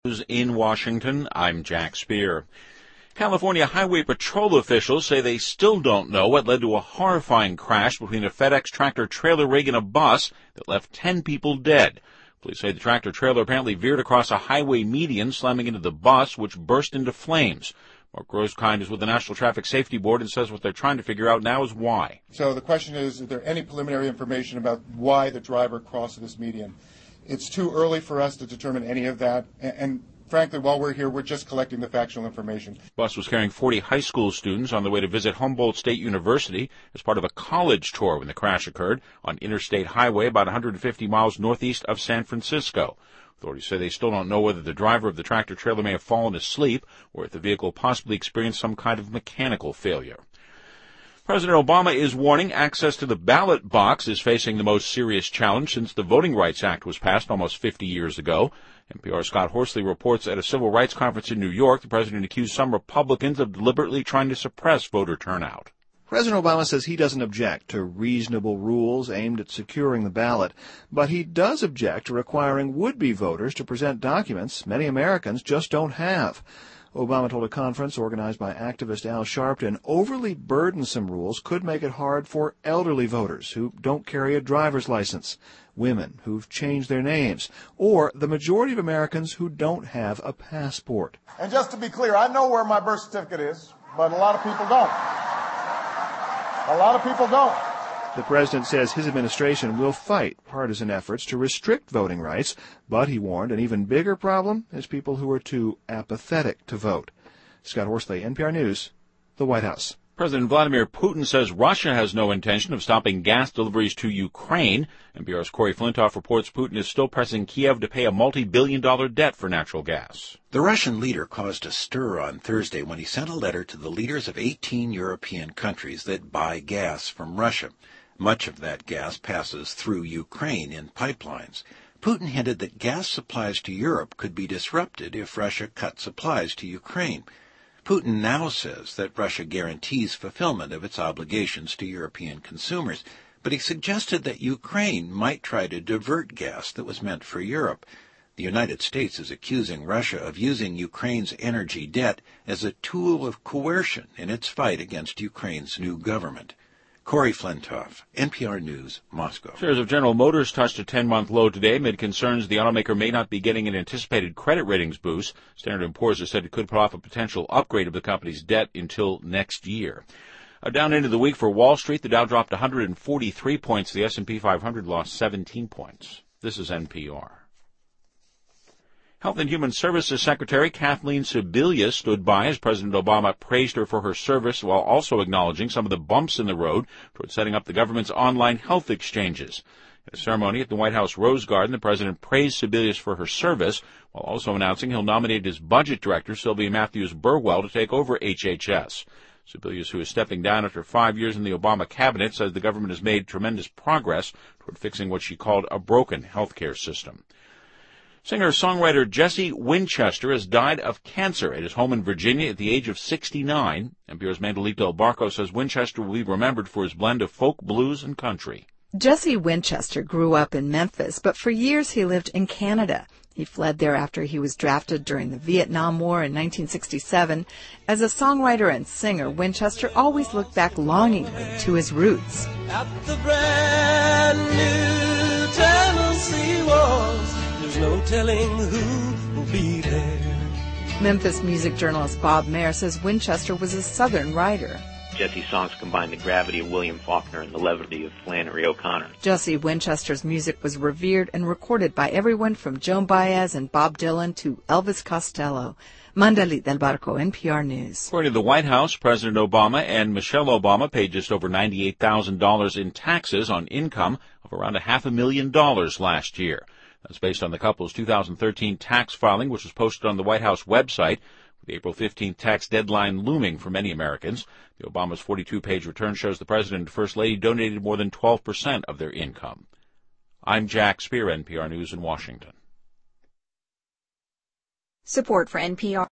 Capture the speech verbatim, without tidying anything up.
In Washington, I'm Jack Speer. California Highway Patrol officials say they still don't know what led to a horrifying crash between a FedEx tractor-trailer rig and a bus that left ten people dead. Police say the tractor-trailer apparently veered across a highway median, slamming into the bus, which burst into flames. Mark Groskind is with the National Traffic Safety Board and says what they're trying to figure out now is why. So the question is, is there any preliminary information about why the driver crossed this median? It's too early for us to determine any of that, and, and frankly, while we're here, we're just collecting the factual information. The bus was carrying forty high school students on the way to visit Humboldt State University as part of a college tour when the crash occurred on Interstate Highway about one hundred fifty miles northeast of San Francisco. Authorities say they still don't know whether the driver of the tractor-trailer may have fallen asleep or if the vehicle possibly experienced some kind of mechanical failure. President Obama is warning access to the ballot box is facing the most serious challenge since the Voting Rights Act was passed almost fifty years ago. N P R's Scott Horsley reports at a civil rights conference in New York, the president accused some Republicans of deliberately trying to suppress voter turnout. President Obama says he doesn't object to reasonable rules aimed at securing the ballot, but he does object to requiring would-be voters to present documents many Americans just don't have. Obama told a conference organized by activist Al Sharpton overly burdensome rules could make it hard for elderly voters who don't carry a driver's license, women who've changed their names, or the majority of Americans who don't have a passport. And just to be clear, I know where my birth certificate is, but a lot of people don't. A lot of people don't. The president says his administration will fight partisan efforts to restrict voting rights, but he warned an even bigger problem is people who are too apathetic to vote. Scott Horsley, N P R News, the White House. President Vladimir Putin says Russia has no intention of stopping gas deliveries to Ukraine. N P R's Corey Flintoff reports Putin is still pressing Kiev to pay a multi-billion dollar debt for natural gas. The Russian leader caused a stir on Thursday when he sent a letter to the leaders of eighteen European countries that buy gas from Russia. Much of that gas passes through Ukraine in pipelines. Putin hinted that gas supplies to Europe could be disrupted if Russia cut supplies to Ukraine. Putin now says that Russia guarantees fulfillment of its obligations to European consumers, but he suggested that Ukraine might try to divert gas that was meant for Europe. The United States is accusing Russia of using Ukraine's energy debt as a tool of coercion in its fight against Ukraine's new government. Corey Flintoff, N P R News, Moscow. Shares of General Motors touched a ten-month low today amid concerns the automaker may not be getting an anticipated credit ratings boost. Standard and Poor's has said it could put off a potential upgrade of the company's debt until next year. A down into the week for Wall Street. The Dow dropped one hundred forty-three points. The S and P five hundred lost seventeen points. This is N P R. Health and Human Services Secretary Kathleen Sebelius stood by as President Obama praised her for her service while also acknowledging some of the bumps in the road toward setting up the government's online health exchanges. At a ceremony at the White House Rose Garden, the president praised Sebelius for her service while also announcing he'll nominate his budget director, Sylvia Matthews Burwell, to take over H H S. Sebelius, who is stepping down after five years in the Obama cabinet, says the government has made tremendous progress toward fixing what she called a broken health care system. Singer-songwriter Jesse Winchester has died of cancer at his home in Virginia at the age of sixty-nine. N P R's Mandelita Del Barco says Winchester will be remembered for his blend of folk, blues, and country. Jesse Winchester grew up in Memphis, but for years he lived in Canada. He fled there after he was drafted during the Vietnam War in nineteen sixty-seven. As a songwriter and singer, Winchester always looked back longingly to his roots. At the brand new Tennessee walls, there's no telling who will be there. Memphis music journalist Bob Mayer says Winchester was a Southern writer. Jesse's songs combine the gravity of William Faulkner and the levity of Flannery O'Connor. Jesse Winchester's music was revered and recorded by everyone from Joan Baez and Bob Dylan to Elvis Costello. Mandelita Del Barco, N P R News. According to the White House, President Obama and Michelle Obama paid just over ninety-eight thousand dollars in taxes on income of around a half a million dollars last year. That's based on the couple's two thousand thirteen tax filing, which was posted on the White House website, with the April fifteenth tax deadline looming for many Americans. The Obama's forty-two page return shows the President and First Lady donated more than twelve percent of their income. I'm Jack Speer, N P R News in Washington. Support for N P R